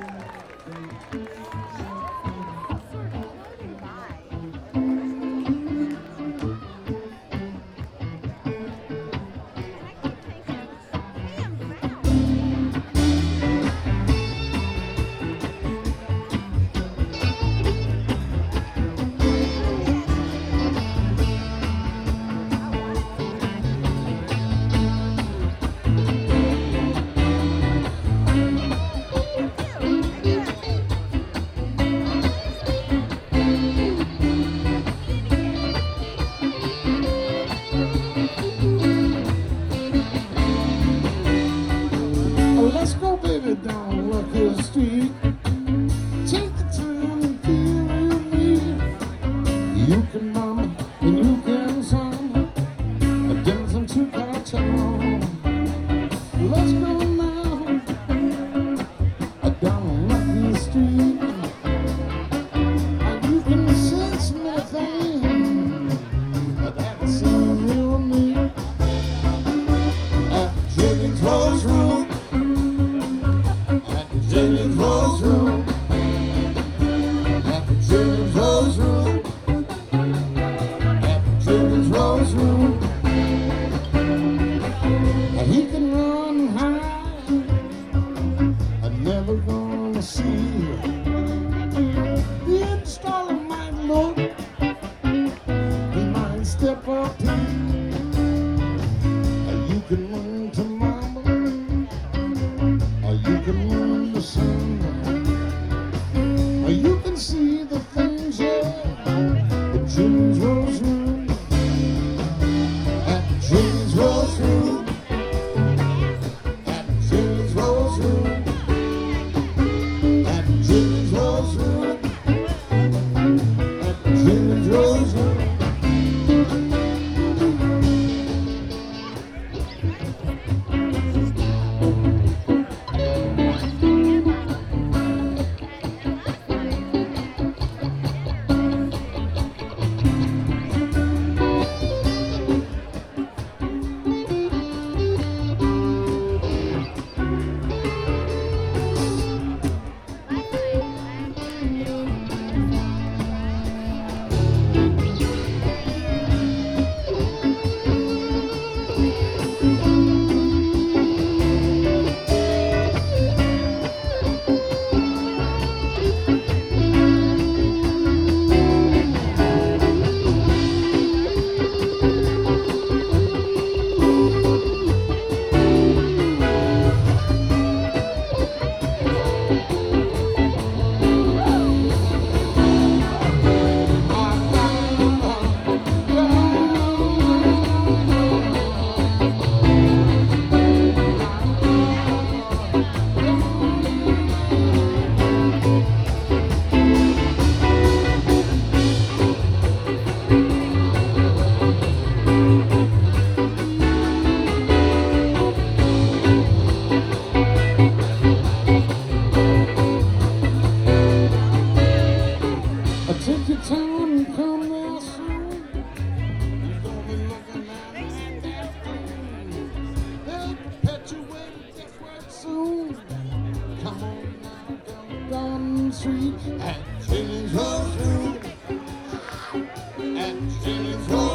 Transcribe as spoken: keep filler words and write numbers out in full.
Let's go, baby, down Lucky Street. Take the time and feel real me. You can mama and you can son, dancing to cartoon. Let's go now, down Lucky Street. And you can sense nothing that seems real neat. At Jimmy's Rose Room. Jimmy's Rose Room, at the Jimmy's Rose Room, at the Jimmy's Rose Room. And he can run high, I'm never gonna see. The installer might look, he might step up to you. And you can run to mama, or you can run the sun. Or you can see the things, yeah, at Jimmy's Rose Room, at Jimmy's Rose Room, at Jimmy's Rose Room, at Jimmy's Rose Room, at Jimmy's Rose Room. Take your time and come there soon. You're gonna be looking at that thing. They'll perpetuate this word soon. Come on now, down, down the street at Jimmy's Rose Room, at Jimmy's Rose Room.